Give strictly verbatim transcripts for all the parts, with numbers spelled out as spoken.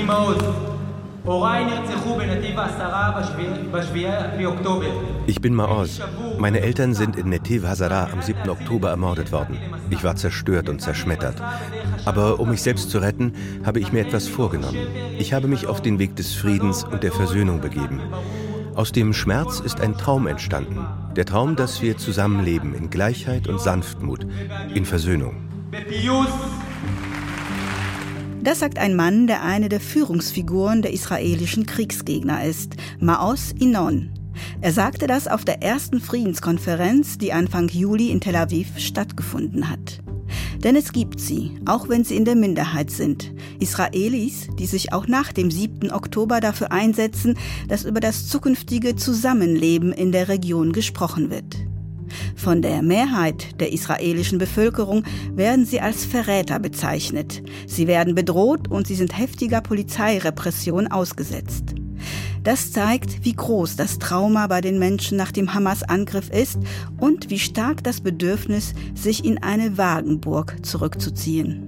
Ich bin Maoz. Meine Eltern sind in Netiv Hazara am siebten Oktober ermordet worden. Ich war zerstört und zerschmettert. Aber um mich selbst zu retten, habe ich mir etwas vorgenommen. Ich habe mich auf den Weg des Friedens und der Versöhnung begeben. Aus dem Schmerz ist ein Traum entstanden. Der Traum, dass wir zusammenleben in Gleichheit und Sanftmut, in Versöhnung. Das sagt ein Mann, der eine der Führungsfiguren der israelischen Kriegsgegner ist, Maoz Innon. Er sagte das auf der ersten Friedenskonferenz, die Anfang Juli in Tel Aviv stattgefunden hat. Denn es gibt sie, auch wenn sie in der Minderheit sind. Israelis, die sich auch nach dem siebten Oktober dafür einsetzen, dass über das zukünftige Zusammenleben in der Region gesprochen wird. Von der Mehrheit der israelischen Bevölkerung werden sie als Verräter bezeichnet. Sie werden bedroht und sie sind heftiger Polizeirepression ausgesetzt. Das zeigt, wie groß das Trauma bei den Menschen nach dem Hamas-Angriff ist und wie stark das Bedürfnis, sich in eine Wagenburg zurückzuziehen.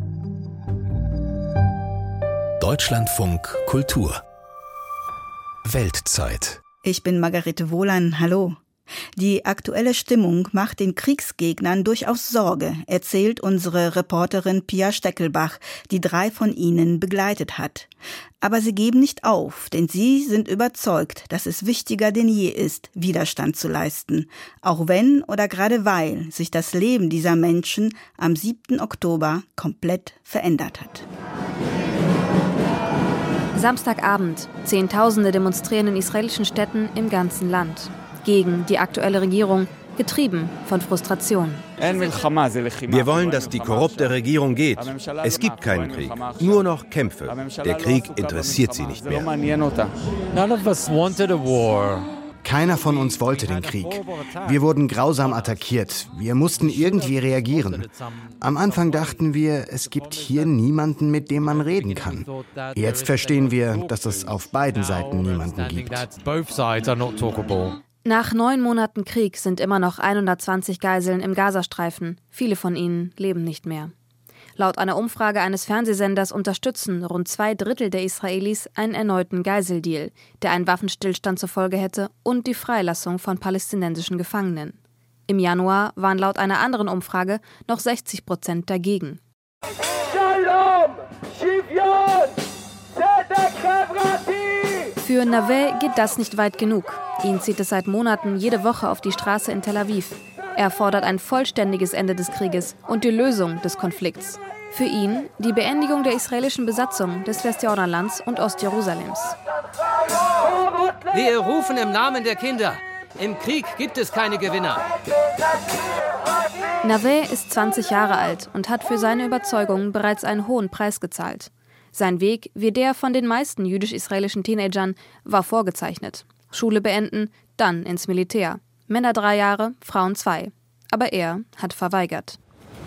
Deutschlandfunk Kultur Weltzeit. Ich bin Margarete Wohlan, hallo. Die aktuelle Stimmung macht den Kriegsgegnern durchaus Sorge, erzählt unsere Reporterin Pia Steckelbach, die drei von ihnen begleitet hat. Aber sie geben nicht auf, denn sie sind überzeugt, dass es wichtiger denn je ist, Widerstand zu leisten, auch wenn oder gerade weil sich das Leben dieser Menschen am siebten Oktober komplett verändert hat. Samstagabend. Zehntausende demonstrieren in israelischen Städten im ganzen Land. Gegen die aktuelle Regierung, getrieben von Frustration. Wir wollen, dass die korrupte Regierung geht. Es gibt keinen Krieg, nur noch Kämpfe. Der Krieg interessiert sie nicht mehr. Keiner von uns wollte den Krieg. Wir wurden grausam attackiert. Wir mussten irgendwie reagieren. Am Anfang dachten wir, es gibt hier niemanden, mit dem man reden kann. Jetzt verstehen wir, dass es auf beiden Seiten niemanden gibt. Nach neun Monaten Krieg sind immer noch hundertzwanzig Geiseln im Gazastreifen. Viele von ihnen leben nicht mehr. Laut einer Umfrage eines Fernsehsenders unterstützen rund zwei Drittel der Israelis einen erneuten Geiseldeal, der einen Waffenstillstand zur Folge hätte und die Freilassung von palästinensischen Gefangenen. Im Januar waren laut einer anderen Umfrage noch sechzig Prozent dagegen. Shalom, Shivyon, Tzedek Chavrati. Für Naveh geht das nicht weit genug. Ihn zieht es seit Monaten jede Woche auf die Straße in Tel Aviv. Er fordert ein vollständiges Ende des Krieges und die Lösung des Konflikts. Für ihn die Beendigung der israelischen Besatzung des Westjordanlands und Ostjerusalems. Wir rufen im Namen der Kinder. Im Krieg gibt es keine Gewinner. Naveh ist zwanzig Jahre alt und hat für seine Überzeugungen bereits einen hohen Preis gezahlt. Sein Weg, wie der von den meisten jüdisch-israelischen Teenagern, war vorgezeichnet. Schule beenden, dann ins Militär. Männer drei Jahre, Frauen zwei. Aber er hat verweigert.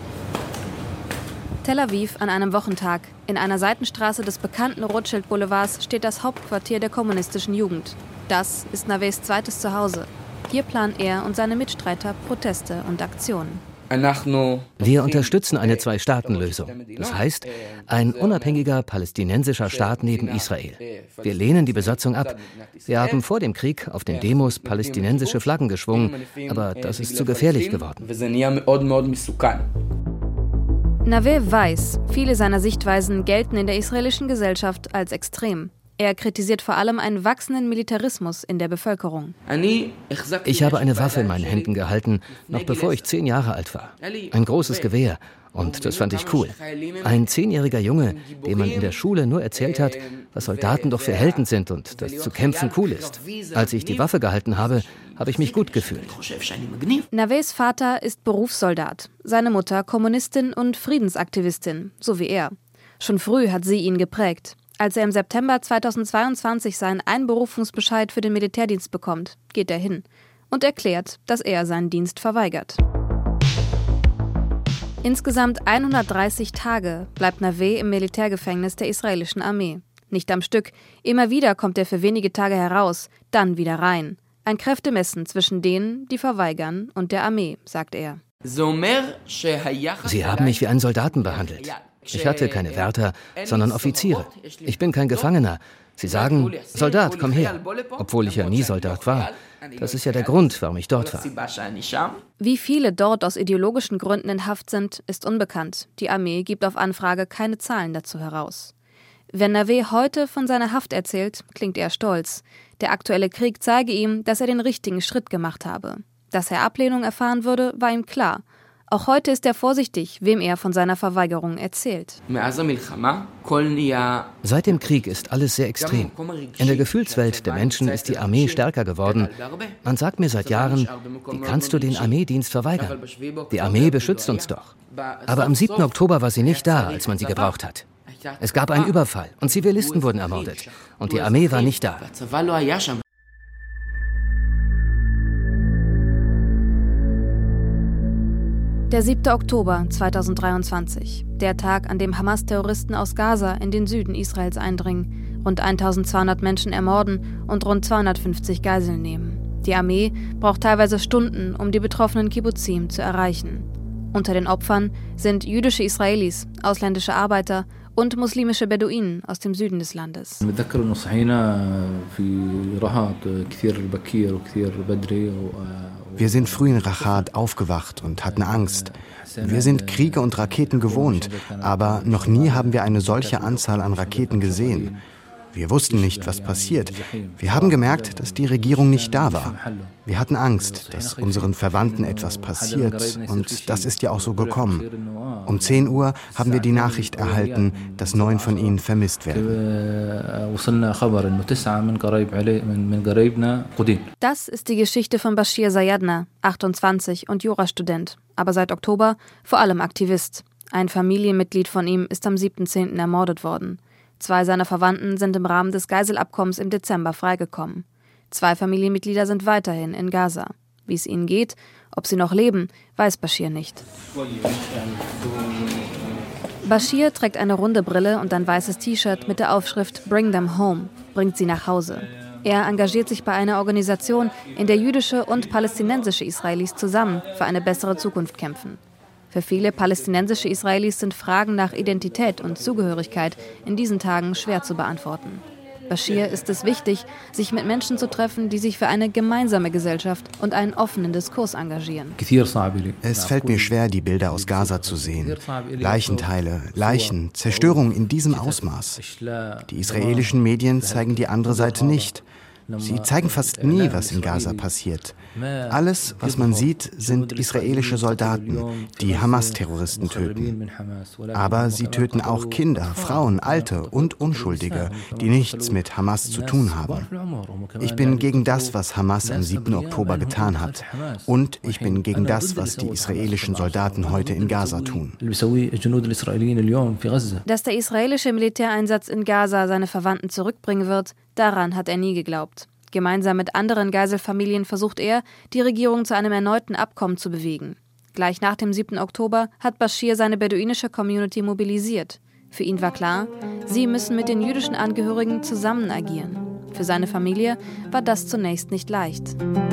Tel Aviv an einem Wochentag. In einer Seitenstraße des bekannten Rothschild-Boulevards steht das Hauptquartier der kommunistischen Jugend. Das ist Navehs zweites Zuhause. Hier planen er und seine Mitstreiter Proteste und Aktionen. Wir unterstützen eine Zwei-Staaten-Lösung. Das heißt, ein unabhängiger palästinensischer Staat neben Israel. Wir lehnen die Besatzung ab. Wir haben vor dem Krieg auf den Demos palästinensische Flaggen geschwungen, aber das ist zu gefährlich geworden. Naveh weiß, viele seiner Sichtweisen gelten in der israelischen Gesellschaft als extrem. Er kritisiert vor allem einen wachsenden Militarismus in der Bevölkerung. Ich habe eine Waffe in meinen Händen gehalten, noch bevor ich zehn Jahre alt war. Ein großes Gewehr. Und das fand ich cool. Ein zehnjähriger Junge, dem man in der Schule nur erzählt hat, was Soldaten doch für Helden sind und dass zu kämpfen cool ist. Als ich die Waffe gehalten habe, habe ich mich gut gefühlt. Navehs Vater ist Berufssoldat, seine Mutter Kommunistin und Friedensaktivistin, so wie er. Schon früh hat sie ihn geprägt. Als er im September zweitausendzweiundzwanzig seinen Einberufungsbescheid für den Militärdienst bekommt, geht er hin und erklärt, dass er seinen Dienst verweigert. Insgesamt hundertdreißig Tage bleibt Naveh im Militärgefängnis der israelischen Armee. Nicht am Stück, immer wieder kommt er für wenige Tage heraus, dann wieder rein. Ein Kräftemessen zwischen denen, die verweigern, und der Armee, sagt er. Sie haben mich wie einen Soldaten behandelt. Ich hatte keine Wärter, sondern Offiziere. Ich bin kein Gefangener. Sie sagen, Soldat, komm her, obwohl ich ja nie Soldat war. Das ist ja der Grund, warum ich dort war. Wie viele dort aus ideologischen Gründen in Haft sind, ist unbekannt. Die Armee gibt auf Anfrage keine Zahlen dazu heraus. Wenn Naveh heute von seiner Haft erzählt, klingt er stolz. Der aktuelle Krieg zeige ihm, dass er den richtigen Schritt gemacht habe. Dass er Ablehnung erfahren würde, war ihm klar. Auch heute ist er vorsichtig, wem er von seiner Verweigerung erzählt. Seit dem Krieg ist alles sehr extrem. In der Gefühlswelt der Menschen ist die Armee stärker geworden. Man sagt mir seit Jahren, wie kannst du den Armeedienst verweigern? Die Armee beschützt uns doch. Aber am siebten Oktober war sie nicht da, als man sie gebraucht hat. Es gab einen Überfall und Zivilisten wurden ermordet. Und die Armee war nicht da. Der siebte Oktober zweitausenddreiundzwanzig, der Tag, an dem Hamas-Terroristen aus Gaza in den Süden Israels eindringen, rund eintausendzweihundert Menschen ermorden und rund zweihundertfünfzig Geiseln nehmen. Die Armee braucht teilweise Stunden, um die betroffenen Kibbuzim zu erreichen. Unter den Opfern sind jüdische Israelis, ausländische Arbeiter und muslimische Beduinen aus dem Süden des Landes. Wir sind früh in Rachat aufgewacht und hatten Angst. Wir sind Kriege und Raketen gewohnt, aber noch nie haben wir eine solche Anzahl an Raketen gesehen. Wir wussten nicht, was passiert. Wir haben gemerkt, dass die Regierung nicht da war. Wir hatten Angst, dass unseren Verwandten etwas passiert, und das ist ja auch so gekommen. Um zehn Uhr haben wir die Nachricht erhalten, dass neun von ihnen vermisst werden. Das ist die Geschichte von Bashir Sayadna, achtundzwanzig und Jurastudent, aber seit Oktober vor allem Aktivist. Ein Familienmitglied von ihm ist am siebten zehnten ermordet worden. Zwei seiner Verwandten sind im Rahmen des Geiselabkommens im Dezember freigekommen. Zwei Familienmitglieder sind weiterhin in Gaza. Wie es ihnen geht, ob sie noch leben, weiß Bashir nicht. Bashir trägt eine runde Brille und ein weißes T-Shirt mit der Aufschrift Bring them home, bringt sie nach Hause. Er engagiert sich bei einer Organisation, in der jüdische und palästinensische Israelis zusammen für eine bessere Zukunft kämpfen. Für viele palästinensische Israelis sind Fragen nach Identität und Zugehörigkeit in diesen Tagen schwer zu beantworten. Bashir ist es wichtig, sich mit Menschen zu treffen, die sich für eine gemeinsame Gesellschaft und einen offenen Diskurs engagieren. Es fällt mir schwer, die Bilder aus Gaza zu sehen. Leichenteile, Leichen, Zerstörung in diesem Ausmaß. Die israelischen Medien zeigen die andere Seite nicht. Sie zeigen fast nie, was in Gaza passiert. Alles, was man sieht, sind israelische Soldaten, die Hamas-Terroristen töten. Aber sie töten auch Kinder, Frauen, Alte und Unschuldige, die nichts mit Hamas zu tun haben. Ich bin gegen das, was Hamas am siebten Oktober getan hat. Und ich bin gegen das, was die israelischen Soldaten heute in Gaza tun. Dass der israelische Militäreinsatz in Gaza seine Verwandten zurückbringen wird, daran hat er nie geglaubt. Gemeinsam mit anderen Geiselfamilien versucht er, die Regierung zu einem erneuten Abkommen zu bewegen. Gleich nach dem siebten Oktober hat Bashir seine beduinische Community mobilisiert. Für ihn war klar, sie müssen mit den jüdischen Angehörigen zusammen agieren. Für seine Familie war das zunächst nicht leicht.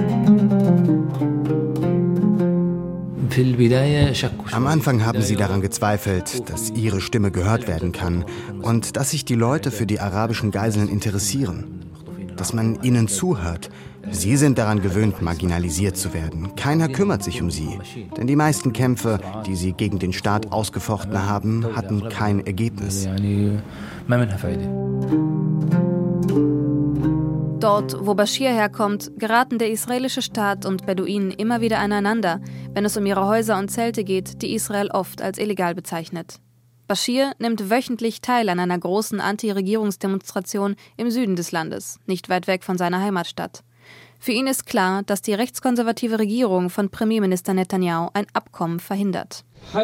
Am Anfang haben sie daran gezweifelt, dass ihre Stimme gehört werden kann und dass sich die Leute für die arabischen Geiseln interessieren, dass man ihnen zuhört. Sie sind daran gewöhnt, marginalisiert zu werden. Keiner kümmert sich um sie, denn die meisten Kämpfe, die sie gegen den Staat ausgefochten haben, hatten kein Ergebnis. Dort, wo Bashir herkommt, geraten der israelische Staat und Beduinen immer wieder aneinander, wenn es um ihre Häuser und Zelte geht, die Israel oft als illegal bezeichnet. Bashir nimmt wöchentlich teil an einer großen Anti-Regierungsdemonstration im Süden des Landes, nicht weit weg von seiner Heimatstadt. Für ihn ist klar, dass die rechtskonservative Regierung von Premierminister Netanyahu ein Abkommen verhindert.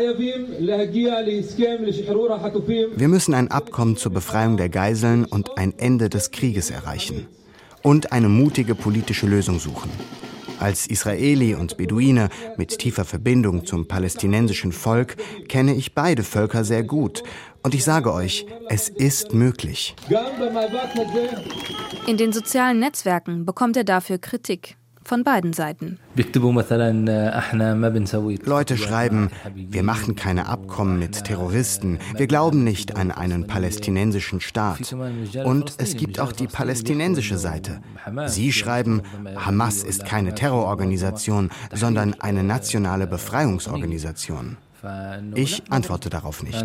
Wir müssen ein Abkommen zur Befreiung der Geiseln und ein Ende des Krieges erreichen. Und eine mutige politische Lösung suchen. Als Israeli und Beduine mit tiefer Verbindung zum palästinensischen Volk kenne ich beide Völker sehr gut. Und ich sage euch, es ist möglich. In den sozialen Netzwerken bekommt er dafür Kritik. von beiden Seiten. Leute schreiben, wir machen keine Abkommen mit Terroristen, wir glauben nicht an einen palästinensischen Staat. Und es gibt auch die palästinensische Seite. Sie schreiben, Hamas ist keine Terrororganisation, sondern eine nationale Befreiungsorganisation. Ich antworte darauf nicht.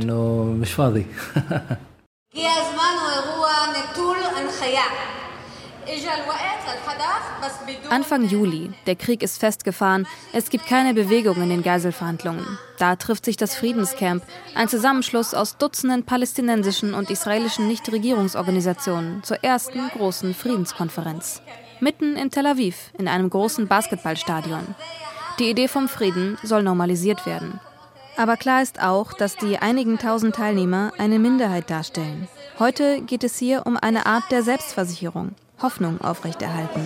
Anfang Juli. Der Krieg ist festgefahren. Es gibt keine Bewegung in den Geiselverhandlungen. Da trifft sich das Friedenscamp, ein Zusammenschluss aus Dutzenden palästinensischen und israelischen Nichtregierungsorganisationen zur ersten großen Friedenskonferenz. Mitten in Tel Aviv, in einem großen Basketballstadion. Die Idee vom Frieden soll normalisiert werden. Aber klar ist auch, dass die einigen tausend Teilnehmer eine Minderheit darstellen. Heute geht es hier um eine Art der Selbstversicherung. Hoffnung aufrechterhalten.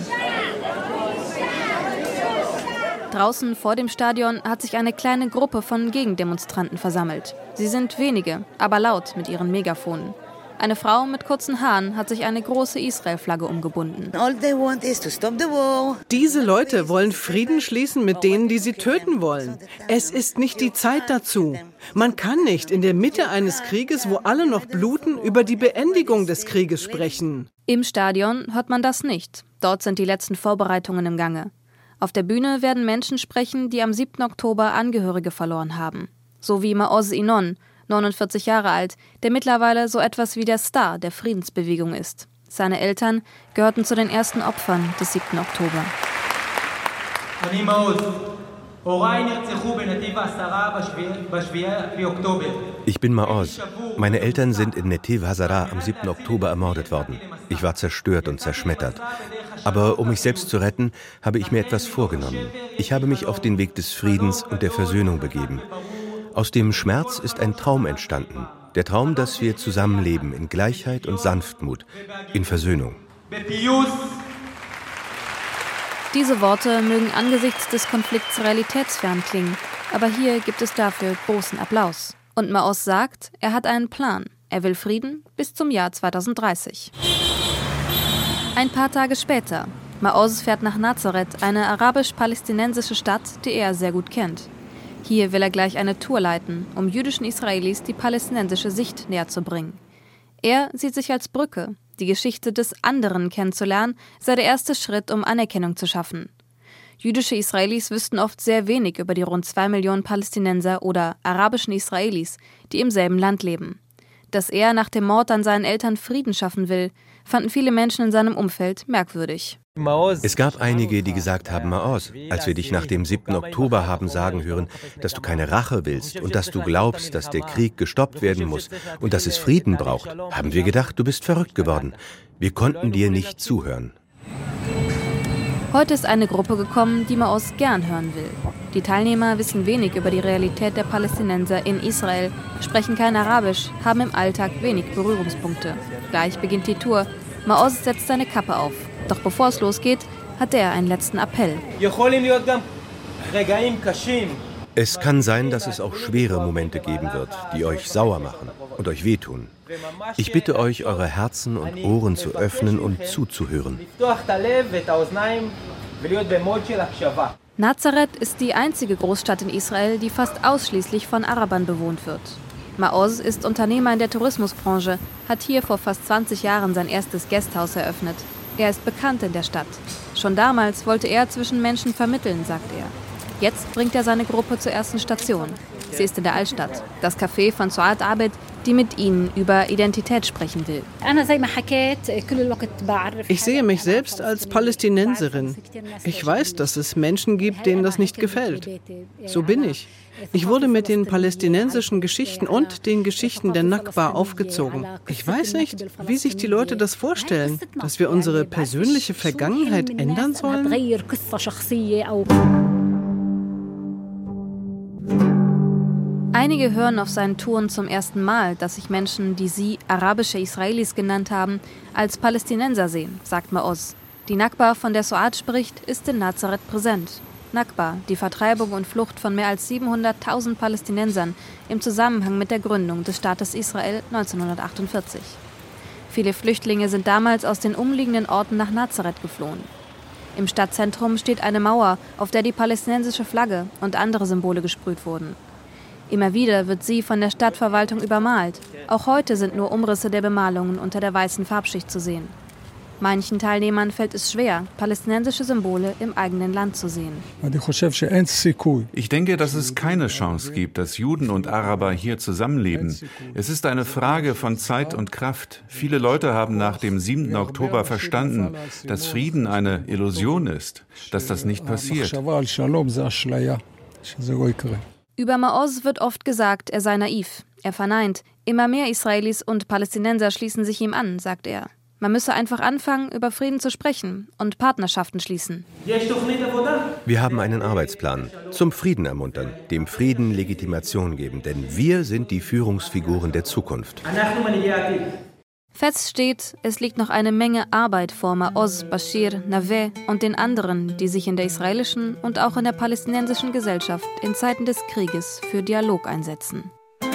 Draußen vor dem Stadion hat sich eine kleine Gruppe von Gegendemonstranten versammelt. Sie sind wenige, aber laut mit ihren Megafonen. Eine Frau mit kurzen Haaren hat sich eine große Israel-Flagge umgebunden. Diese Leute wollen Frieden schließen mit denen, die sie töten wollen. Es ist nicht die Zeit dazu. Man kann nicht in der Mitte eines Krieges, wo alle noch bluten, über die Beendigung des Krieges sprechen. Im Stadion hört man das nicht. Dort sind die letzten Vorbereitungen im Gange. Auf der Bühne werden Menschen sprechen, die am siebten Oktober Angehörige verloren haben. So wie Maoz Inon, neunundvierzig Jahre alt, der mittlerweile so etwas wie der Star der Friedensbewegung ist. Seine Eltern gehörten zu den ersten Opfern des siebten Oktober. Ich bin Maoz. Meine Eltern sind in Netiv Hazara am siebten Oktober ermordet worden. Ich war zerstört und zerschmettert. Aber um mich selbst zu retten, habe ich mir etwas vorgenommen. Ich habe mich auf den Weg des Friedens und der Versöhnung begeben. Aus dem Schmerz ist ein Traum entstanden. Der Traum, dass wir zusammenleben in Gleichheit und Sanftmut, in Versöhnung. Diese Worte mögen angesichts des Konflikts realitätsfern klingen, aber hier gibt es dafür großen Applaus. Und Maoz sagt, er hat einen Plan. Er will Frieden bis zum Jahr zweitausenddreißig. Ein paar Tage später. Maoz fährt nach Nazareth, eine arabisch-palästinensische Stadt, die er sehr gut kennt. Hier will er gleich eine Tour leiten, um jüdischen Israelis die palästinensische Sicht näher zu bringen. Er sieht sich als Brücke. Die Geschichte des anderen kennenzulernen, sei der erste Schritt, um Anerkennung zu schaffen. Jüdische Israelis wüssten oft sehr wenig über die rund zwei Millionen Palästinenser oder arabischen Israelis, die im selben Land leben. Dass er nach dem Mord an seinen Eltern Frieden schaffen will, fanden viele Menschen in seinem Umfeld merkwürdig. Es gab einige, die gesagt haben, Maoz, als wir dich nach dem siebten Oktober haben sagen hören, dass du keine Rache willst und dass du glaubst, dass der Krieg gestoppt werden muss und dass es Frieden braucht, haben wir gedacht, du bist verrückt geworden. Wir konnten dir nicht zuhören. Heute ist eine Gruppe gekommen, die Maoz gern hören will. Die Teilnehmer wissen wenig über die Realität der Palästinenser in Israel, sprechen kein Arabisch, haben im Alltag wenig Berührungspunkte. Gleich beginnt die Tour. Maoz setzt seine Kappe auf. Doch bevor es losgeht, hat er einen letzten Appell. Es kann sein, dass es auch schwere Momente geben wird, die euch sauer machen und euch wehtun. Ich bitte euch, eure Herzen und Ohren zu öffnen und zuzuhören. Nazareth ist die einzige Großstadt in Israel, die fast ausschließlich von Arabern bewohnt wird. Maoz ist Unternehmer in der Tourismusbranche, hat hier vor fast zwanzig Jahren sein erstes Gasthaus eröffnet. Er ist bekannt in der Stadt. Schon damals wollte er zwischen Menschen vermitteln, sagt er. Jetzt bringt er seine Gruppe zur ersten Station. Sie ist in der Altstadt, das Café von Suad Abed, die mit ihnen über Identität sprechen will. Ich sehe mich selbst als Palästinenserin. Ich weiß, dass es Menschen gibt, denen das nicht gefällt. So bin ich. Ich wurde mit den palästinensischen Geschichten und den Geschichten der Nakba aufgezogen. Ich weiß nicht, wie sich die Leute das vorstellen, dass wir unsere persönliche Vergangenheit ändern sollen. Einige hören auf seinen Touren zum ersten Mal, dass sich Menschen, die sie arabische Israelis genannt haben, als Palästinenser sehen, sagt Maoz. Die Nakba, von der Suad spricht, ist in Nazareth präsent. Nakba, die Vertreibung und Flucht von mehr als siebenhunderttausend Palästinensern im Zusammenhang mit der Gründung des Staates Israel neunzehnhundertachtundvierzig. Viele Flüchtlinge sind damals aus den umliegenden Orten nach Nazareth geflohen. Im Stadtzentrum steht eine Mauer, auf der die palästinensische Flagge und andere Symbole gesprüht wurden. Immer wieder wird sie von der Stadtverwaltung übermalt. Auch heute sind nur Umrisse der Bemalungen unter der weißen Farbschicht zu sehen. Manchen Teilnehmern fällt es schwer, palästinensische Symbole im eigenen Land zu sehen. Ich denke, dass es keine Chance gibt, dass Juden und Araber hier zusammenleben. Es ist eine Frage von Zeit und Kraft. Viele Leute haben nach dem siebten Oktober verstanden, dass Frieden eine Illusion ist, dass das nicht passiert. Über Maoz wird oft gesagt, er sei naiv. Er verneint. Immer mehr Israelis und Palästinenser schließen sich ihm an, sagt er. Man müsse einfach anfangen, über Frieden zu sprechen und Partnerschaften schließen. Wir haben einen Arbeitsplan. Zum Frieden ermuntern, dem Frieden Legitimation geben, denn wir sind die Führungsfiguren der Zukunft. Fest steht, es liegt noch eine Menge Arbeit vor Maoz, Bashir, Naveh und den anderen, die sich in der israelischen und auch in der palästinensischen Gesellschaft in Zeiten des Krieges für Dialog einsetzen.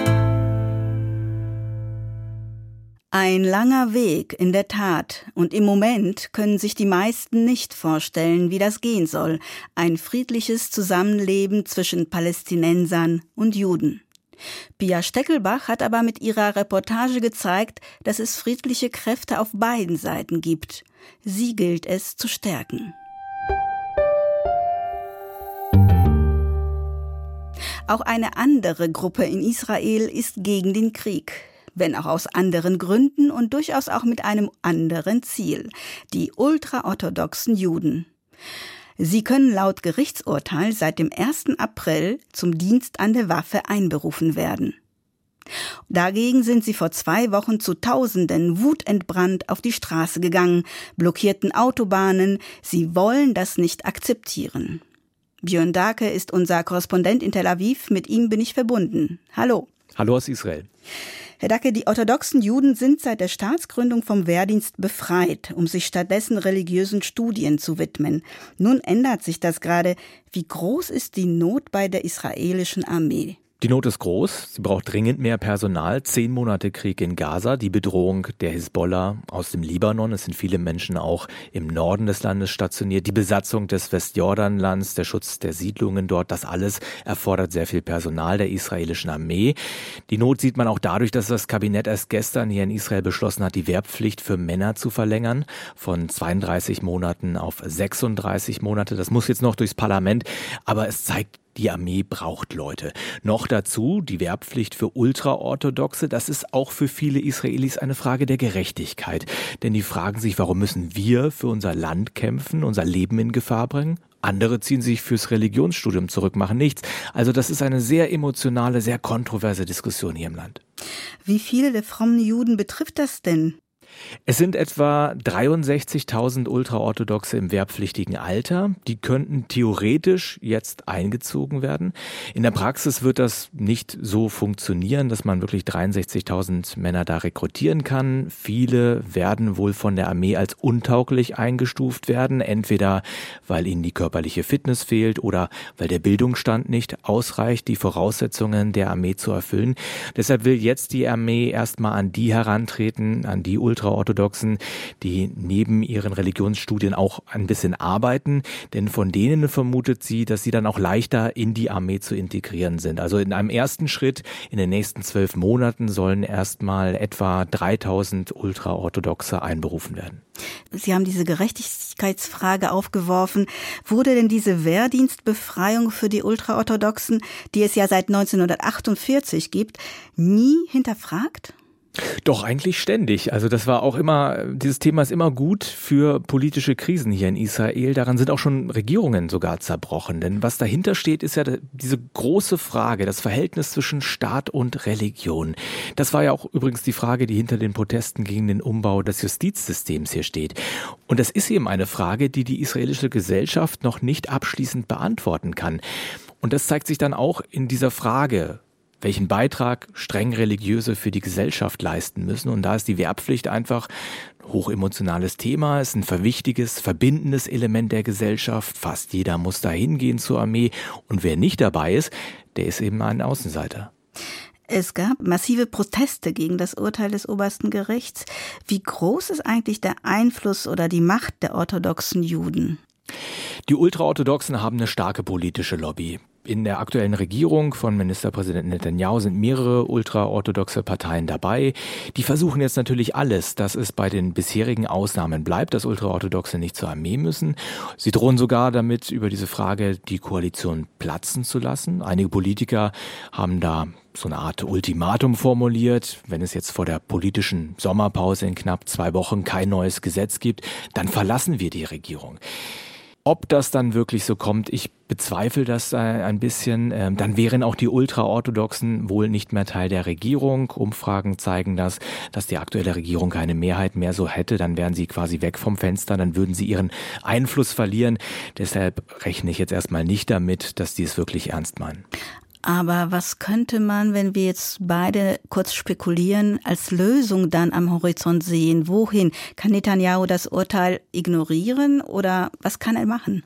Ein langer Weg, in der Tat. Und im Moment können sich die meisten nicht vorstellen, wie das gehen soll. Ein friedliches Zusammenleben zwischen Palästinensern und Juden. Pia Steckelbach hat aber mit ihrer Reportage gezeigt, dass es friedliche Kräfte auf beiden Seiten gibt. Sie gilt es zu stärken. Auch eine andere Gruppe in Israel ist gegen den Krieg. Wenn auch aus anderen Gründen und durchaus auch mit einem anderen Ziel. Die ultraorthodoxen Juden. Sie können laut Gerichtsurteil seit dem ersten April zum Dienst an der Waffe einberufen werden. Dagegen sind sie vor zwei Wochen zu Tausenden wutentbrannt auf die Straße gegangen, blockierten Autobahnen. Sie wollen das nicht akzeptieren. Björn Dake ist unser Korrespondent in Tel Aviv. Mit ihm bin ich verbunden. Hallo. Hallo aus Israel. Herr Dacke, die orthodoxen Juden sind seit der Staatsgründung vom Wehrdienst befreit, um sich stattdessen religiösen Studien zu widmen. Nun ändert sich das gerade. Wie groß ist die Not bei der israelischen Armee? Die Not ist groß, sie braucht dringend mehr Personal. Zehn Monate Krieg in Gaza, die Bedrohung der Hisbollah aus dem Libanon. Es sind viele Menschen auch im Norden des Landes stationiert. Die Besatzung des Westjordanlands, der Schutz der Siedlungen dort, das alles erfordert sehr viel Personal der israelischen Armee. Die Not sieht man auch dadurch, dass das Kabinett erst gestern hier in Israel beschlossen hat, die Wehrpflicht für Männer zu verlängern. Von zweiunddreißig Monaten auf sechsunddreißig Monate. Das muss jetzt noch durchs Parlament, aber es zeigt, die Armee braucht Leute. Noch dazu die Wehrpflicht für Ultraorthodoxe. Das ist auch für viele Israelis eine Frage der Gerechtigkeit. Denn die fragen sich, warum müssen wir für unser Land kämpfen, unser Leben in Gefahr bringen? Andere ziehen sich fürs Religionsstudium zurück, machen nichts. Also das ist eine sehr emotionale, sehr kontroverse Diskussion hier im Land. Wie viele der frommen Juden betrifft das denn? Es sind etwa dreiundsechzigtausend Ultraorthodoxe im wehrpflichtigen Alter. Die könnten theoretisch jetzt eingezogen werden. In der Praxis wird das nicht so funktionieren, dass man wirklich dreiundsechzigtausend Männer da rekrutieren kann. Viele werden wohl von der Armee als untauglich eingestuft werden, entweder weil ihnen die körperliche Fitness fehlt oder weil der Bildungsstand nicht ausreicht, die Voraussetzungen der Armee zu erfüllen. Deshalb will jetzt die Armee erstmal an die herantreten, an die Ultraorthodoxen, die neben ihren Religionsstudien auch ein bisschen arbeiten, denn von denen vermutet sie, dass sie dann auch leichter in die Armee zu integrieren sind. Also in einem ersten Schritt, in den nächsten zwölf Monaten sollen erstmal etwa dreitausend Ultraorthodoxe einberufen werden. Sie haben diese Gerechtigkeitsfrage aufgeworfen. Wurde denn diese Wehrdienstbefreiung für die Ultraorthodoxen, die es ja seit neunzehnhundertachtundvierzig gibt, nie hinterfragt? Doch, eigentlich ständig. Also das war auch immer, dieses Thema ist immer gut für politische Krisen hier in Israel. Daran sind auch schon Regierungen sogar zerbrochen. Denn was dahinter steht, ist ja diese große Frage, das Verhältnis zwischen Staat und Religion. Das war ja auch übrigens die Frage, die hinter den Protesten gegen den Umbau des Justizsystems hier steht. Und das ist eben eine Frage, die die israelische Gesellschaft noch nicht abschließend beantworten kann. Und das zeigt sich dann auch in dieser Frage, welchen Beitrag streng Religiöse für die Gesellschaft leisten müssen. Und da ist die Wehrpflicht einfach ein hochemotionales Thema, ist ein verwichtiges, verbindendes Element der Gesellschaft. Fast jeder muss da hingehen zur Armee. Und wer nicht dabei ist, der ist eben ein Außenseiter. Es gab massive Proteste gegen das Urteil des obersten Gerichts. Wie groß ist eigentlich der Einfluss oder die Macht der orthodoxen Juden? Die Ultraorthodoxen haben eine starke politische Lobby. In der aktuellen Regierung von Ministerpräsident Netanyahu sind mehrere ultraorthodoxe Parteien dabei. Die versuchen jetzt natürlich alles, dass es bei den bisherigen Ausnahmen bleibt, dass Ultraorthodoxe nicht zur Armee müssen. Sie drohen sogar damit, über diese Frage die Koalition platzen zu lassen. Einige Politiker haben da so eine Art Ultimatum formuliert. Wenn es jetzt vor der politischen Sommerpause in knapp zwei Wochen kein neues Gesetz gibt, dann verlassen wir die Regierung. Ob das dann wirklich so kommt, ich bezweifle das ein bisschen. Dann wären auch die Ultraorthodoxen wohl nicht mehr Teil der Regierung. Umfragen zeigen das, dass die aktuelle Regierung keine Mehrheit mehr so hätte. Dann wären sie quasi weg vom Fenster, dann würden sie ihren Einfluss verlieren. Deshalb rechne ich jetzt erstmal nicht damit, dass die es wirklich ernst meinen. Aber was könnte man, wenn wir jetzt beide kurz spekulieren, als Lösung dann am Horizont sehen? Wohin? Kann Netanyahu das Urteil ignorieren oder was kann er machen?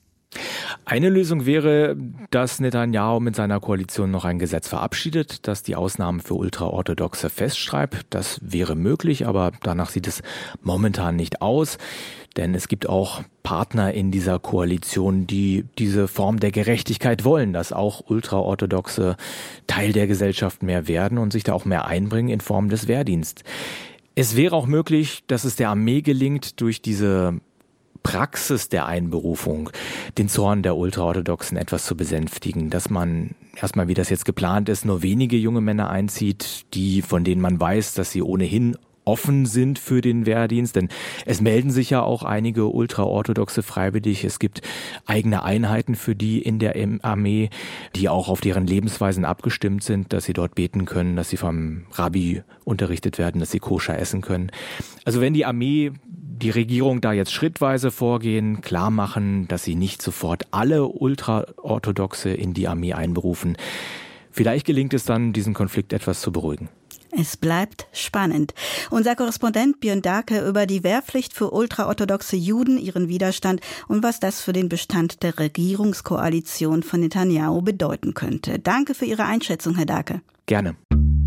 Eine Lösung wäre, dass Netanyahu mit seiner Koalition noch ein Gesetz verabschiedet, das die Ausnahmen für Ultraorthodoxe festschreibt. Das wäre möglich, aber danach sieht es momentan nicht aus. Denn es gibt auch Partner in dieser Koalition, die diese Form der Gerechtigkeit wollen, dass auch Ultraorthodoxe Teil der Gesellschaft mehr werden und sich da auch mehr einbringen in Form des Wehrdienstes. Es wäre auch möglich, dass es der Armee gelingt, durch diese Praxis der Einberufung den Zorn der Ultraorthodoxen etwas zu besänftigen, dass man erstmal, wie das jetzt geplant ist, nur wenige junge Männer einzieht, die, von denen man weiß, dass sie ohnehin offen sind für den Wehrdienst, denn es melden sich ja auch einige ultraorthodoxe freiwillig. Es gibt eigene Einheiten für die in der Armee, die auch auf deren Lebensweisen abgestimmt sind, dass sie dort beten können, dass sie vom Rabbi unterrichtet werden, dass sie koscher essen können. Also wenn die Armee, die Regierung da jetzt schrittweise vorgehen, klar machen, dass sie nicht sofort alle Ultraorthodoxe in die Armee einberufen, vielleicht gelingt es dann, diesen Konflikt etwas zu beruhigen. Es bleibt spannend. Unser Korrespondent Björn Dahlke über die Wehrpflicht für ultraorthodoxe Juden, ihren Widerstand und was das für den Bestand der Regierungskoalition von Netanyahu bedeuten könnte. Danke für Ihre Einschätzung, Herr Dahlke. Gerne.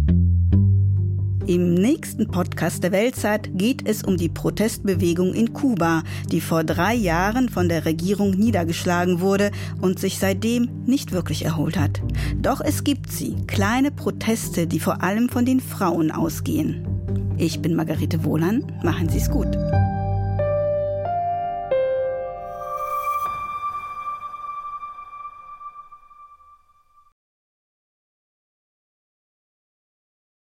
Im nächsten Podcast der Weltzeit geht es um die Protestbewegung in Kuba, die vor drei Jahren von der Regierung niedergeschlagen wurde und sich seitdem nicht wirklich erholt hat. Doch es gibt sie, kleine Proteste, die vor allem von den Frauen ausgehen. Ich bin Margarete Wohlan, machen Sie es gut.